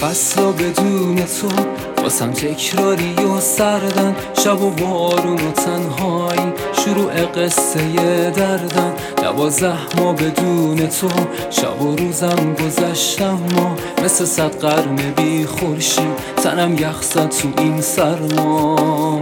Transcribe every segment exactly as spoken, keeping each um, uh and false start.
فصلا بدون تو واسم تکراری و سردن، شب و بارون و تنهایی شروع قصه دردن. دوازده ماه بدون تو شب و روزم گذشتم، ما مثل صد قرن بی خورشید تنم یخ زد تو این سرما.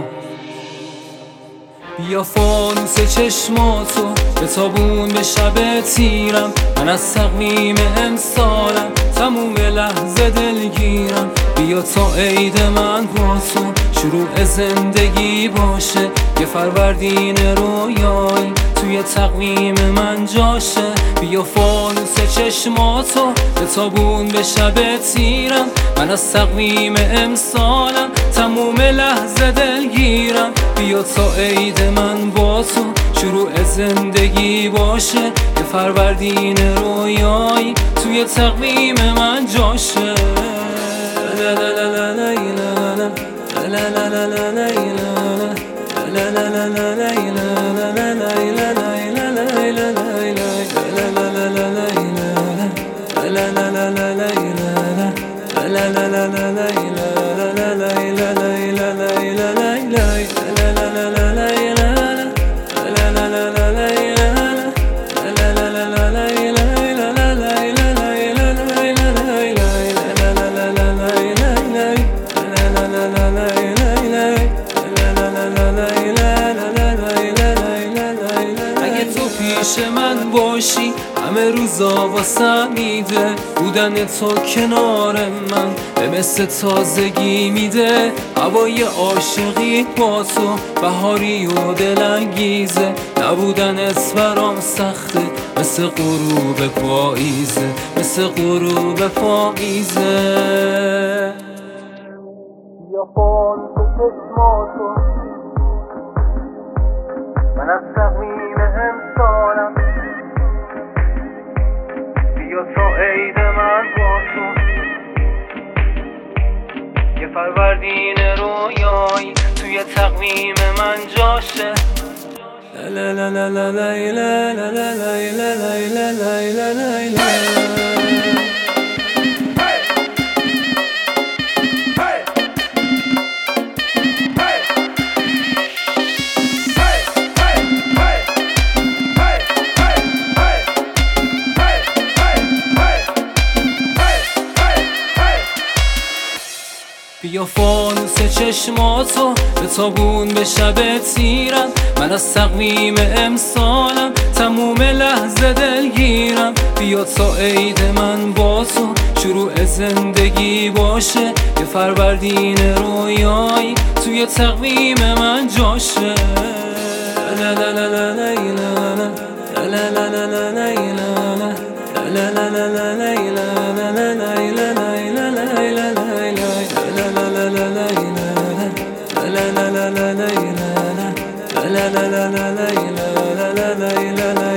بیا فانوس چشماتو به تابون به شب تیرم، من از تقویم امسالم تموم لحظه دلگیرم. بیا تا عید من با تو شروع زندگی باشه، یه فروردین رویایی توی تقویم من جاشه. بیا فانوس چشماتو به تابون به شب تیرم، من از تقویم امسالم تموم لحظه دلگیرم. بیا تا عید من با تو شروع زندگی باشه، یه فروردین رویایی توی تقویم من جاشه. لا لا لا لا لا لا لا لا لا لا لا لا لا لا پیش من باشی همه روزا واسم میده، بودن تو کنار من به مثل تازگی میده. هوای عاشقی با تو بهاری و دلانگیزه، نبودن اسفرام سخته مثل غروب پاییزه، مثل غروب پاییزه. یا فانوس چشماتو من از تقویم امسالم، بیا تا عید من با تو یه فروردین رویایی توی تقویم من جاشه. لا لا لا لا لا لا لا لا لا لا لا لا لا. بیا فانوس چشماتو به تابون به شب تیرم، من از تقویم امسالم تموم لحظه دلگیرم. بیا تا عید من با تو شروع زندگی باشه، یه فروردین رویایی توی تقویم من جاشه. لا لا لا لا لا لا لا لا لا لا لا لا لا لا لا